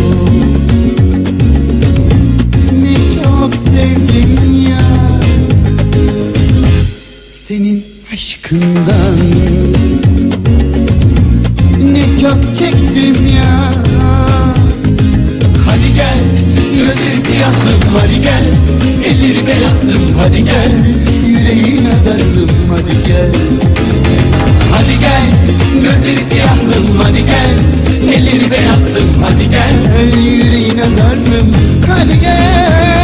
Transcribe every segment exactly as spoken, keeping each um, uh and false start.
Ne çok sevdim ya senin aşkından, ne çok çektim ya. Hadi gel, gözleri siyahlım, hadi gel. Elleri beyazlım, hadi gel. Yüreğin azarlım, hadi gel. Hadi gel, gözleri siyahlım, hadi gel. Elleri beyazlım, hadi gel. Yüreğin azarlım, hadi gel.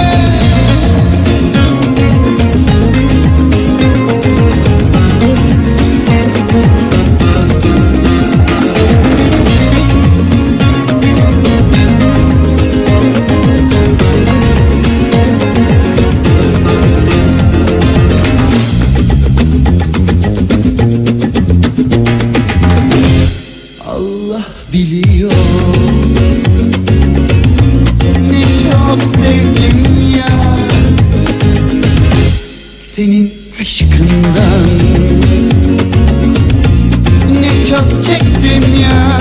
Allah biliyor ne çok sevdim ya senin aşkından, ne çok çektim ya.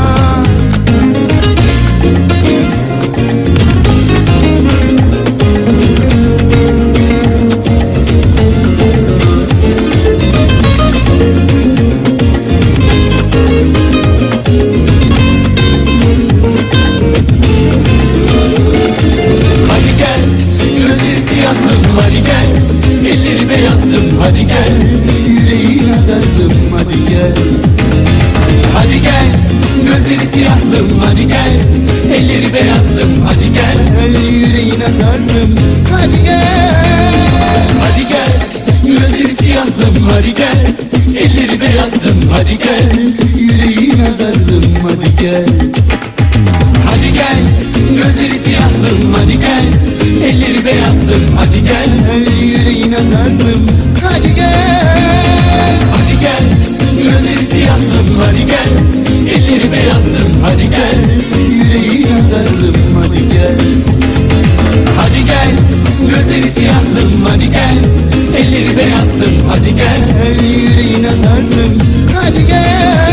Hadi gel, elleri beyazlım, hadi gel. Yüreğin azarlım, hadi gel. Hadi gel, gözleri siyahlım, hadi gel. Elleri beyazlım, hadi gel. Yüreğin azarlım, hadi gel. Hadi gel, gözleri siyahlım, hadi gel. Elleri beyazlım, hadi gel. Yüreğin azarlım, hadi gel. Hadi gel, gözleri siyahlım, hadi gel. Elleri beyazlım, hadi gel. Yüreğin azarlım, hadi gel. Hadi gel, gözleri siyahlım, hadi gel. Elleri beyazlım, hadi gel. Yüreğin azarlım, hadi gel. Hadi gel, gözleri siyahlım, hadi gel. Elleri beyazlım, hadi gel. Yüreğin azarlım, hadi gel.